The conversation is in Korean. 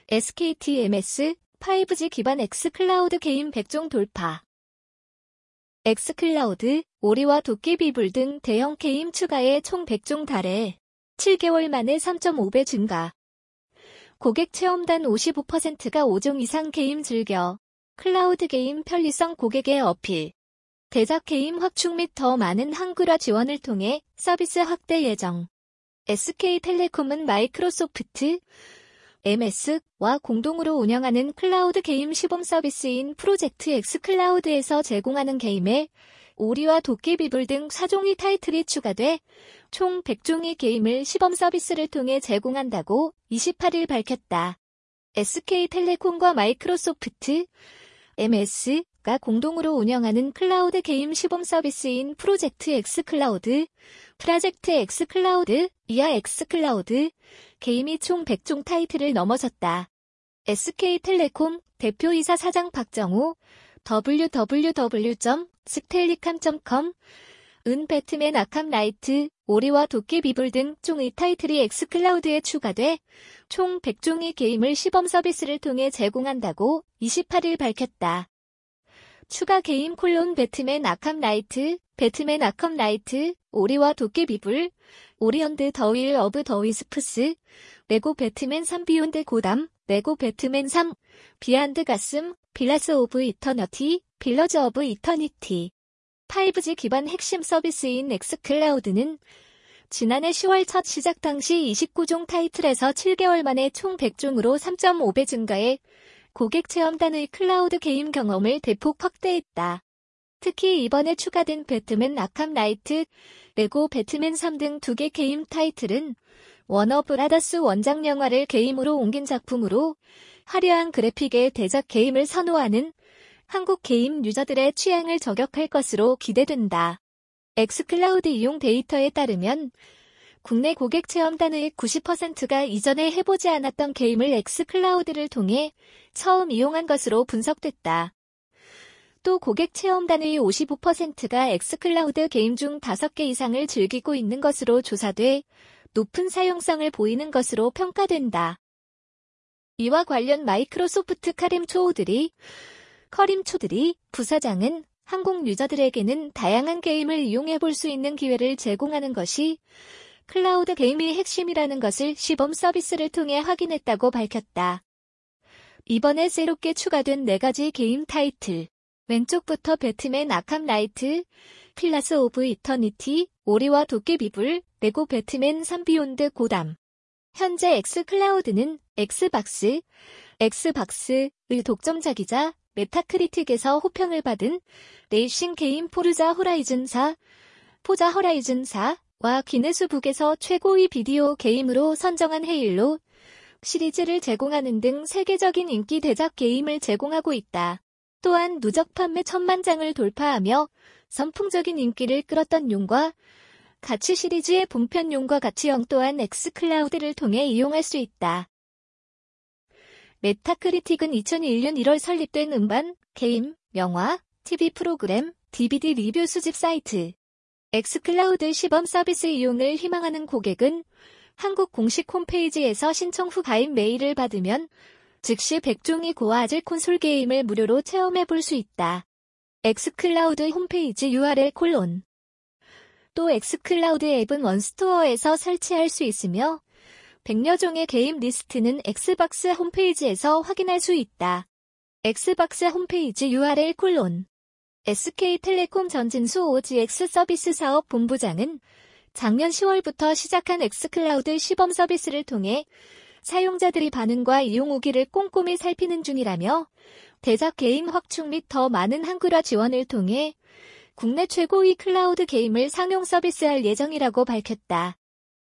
SKT MS5G 기반 xCloud 게임 100종 돌파. xCloud, 오리와 도깨비불 등 대형 게임 추가에 총 100종 달해 7개월 만에 3.5배 증가. 고객 체험단 55%가 5종 이상 게임 즐겨. 클라우드 게임 편리성 고객의 어필. 대작 게임 확충 및 더 많은 한글화 지원을 통해 서비스 확대 예정. SK텔레콤은 마이크로소프트 MS와 공동으로 운영하는 클라우드 게임 시범 서비스인 프로젝트 xCloud에서 제공하는 게임에 오리와 도깨비불 등 4종의 타이틀이 추가돼 총 100종의 게임을 시범 서비스를 통해 제공한다고 28일 밝혔다. SK텔레콤과 마이크로소프트 MS가 공동으로 운영하는 클라우드 게임 시범 서비스인 프로젝트 xCloud, 이하 xCloud 게임이 총 100종 타이틀을 넘어섰다. SK텔레콤 대표이사 사장 박정우 www.sktellicom.com 은 배트맨 아캄 나이트, 오리와 도깨비불 등 종의 타이틀이 xCloud에 추가돼 총 100종의 게임을 시범 서비스를 통해 제공한다고 28일 밝혔다. 추가 게임 배트맨 아캄 나이트, 오리와 도깨비불, 오리언드 더 윌 오브 더 위스프스, 레고 배트맨 3 비욘드 고담, 레고 배트맨 3, 비안드 가슴, 빌라스 오브 이터너티, 빌러즈 오브 이터니티. 5G 기반 핵심 서비스인 xCloud는 지난해 10월 첫 시작 당시 29종 타이틀에서 7개월 만에 총 100종으로 3.5배 증가해 고객 체험단의 클라우드 게임 경험을 대폭 확대했다. 특히 이번에 추가된 배트맨 아캄 나이트, 레고 배트맨 3 등 2개 게임 타이틀은 워너브라더스 원작 영화를 게임으로 옮긴 작품으로 화려한 그래픽의 대작 게임을 선호하는 한국 게임 유저들의 취향을 저격할 것으로 기대된다. xCloud 이용 데이터에 따르면 국내 고객 체험단의 90%가 이전에 해보지 않았던 게임을 xCloud를 통해 처음 이용한 것으로 분석됐다. 또 고객 체험단의 55%가 xCloud 게임 중 5개 이상을 즐기고 있는 것으로 조사돼 높은 사용성을 보이는 것으로 평가된다. 이와 관련 마이크로소프트 커림 초드리 부사장은 한국 유저들에게는 다양한 게임을 이용해볼 수 있는 기회를 제공하는 것이 클라우드 게임의 핵심이라는 것을 시범 서비스를 통해 확인했다고 밝혔다. 이번에 새롭게 추가된 4가지 게임 타이틀. 왼쪽부터 배트맨 아캄 나이트, 필라스 오브 이터니티, 오리와 도깨비불, 레고 배트맨 3 비욘드 고담. 현재 xCloud는 엑스박스의 독점작이자 메타크리틱에서 호평을 받은 레이싱 게임 포르자 호라이즌 4와 기네스북에서 최고의 비디오 게임으로 선정한 헤일로 시리즈를 제공하는 등 세계적인 인기 대작 게임을 제공하고 있다. 또한 누적 판매 1000만 장을 돌파하며 선풍적인 인기를 끌었던 용과 같이 시리즈의 본편 용과 같이형 또한 xCloud를 통해 이용할 수 있다. 메타크리틱은 2001년 1월 설립된 음반, 게임, 영화, TV 프로그램, DVD 리뷰 수집 사이트. xCloud 시범 서비스 이용을 희망하는 고객은 한국 공식 홈페이지에서 신청 후 가입 메일을 받으면 즉시 100종의 고화질 콘솔 게임을 무료로 체험해볼 수 있다. xCloud 홈페이지 URL 또 xCloud 앱은 원스토어에서 설치할 수 있으며 100여 종의 게임 리스트는 엑스박스 홈페이지에서 확인할 수 있다. 엑스박스 홈페이지 URL SK텔레콤 전진수 OGX 서비스 사업 본부장은 작년 10월부터 시작한 xCloud 시범 서비스를 통해 사용자들이 반응과 이용 후기를 꼼꼼히 살피는 중이라며 대작 게임 확충 및 더 많은 한글화 지원을 통해 국내 최고의 클라우드 게임을 상용 서비스할 예정이라고 밝혔다.